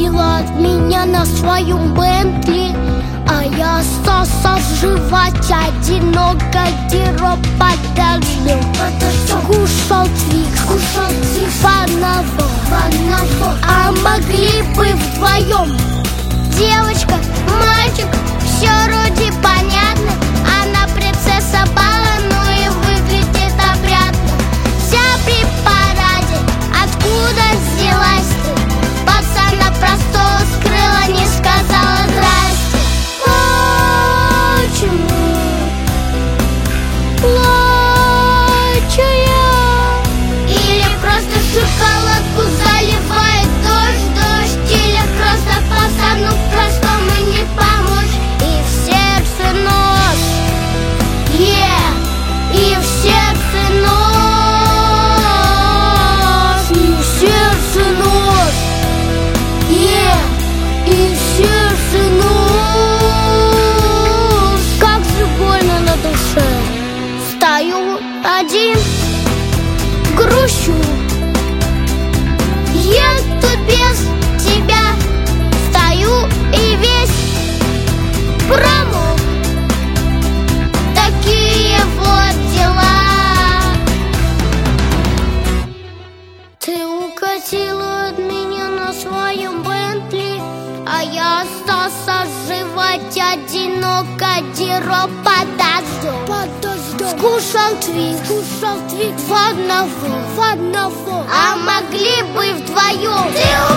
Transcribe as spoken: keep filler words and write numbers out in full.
укатила от меня на своем Бентли, а я остался жевать одиноко, герой под дождем. Скушал твикс, скушал твикс, фаново, фаново. А могли бы вдвоем. Девочка, мальчик, все вроде понятно. Она принцесса бала, но и выглядит опрятно. Вся при параде, откуда взялась ты? Пацана простого скрыла, не сказала здрасте. Почему плачу я? Или просто шоколадку заливает дождь, дождь? Или просто пацану простому не помочь? И в сердце нож, yeah, и в сердце нож, и в сердце нож, yeah, и в сердце нож. Как же больно на душе. Стою один, грущу. Я тут без тебя стою и весь промок. Такие вот дела. Ты укатила от меня на своем Бентли, а я остался жевать одиноко, герой под дождем. Под дождем. Скушал твикс, скушал твикс, в одного, в одного. А могли бы вдвоем. Ты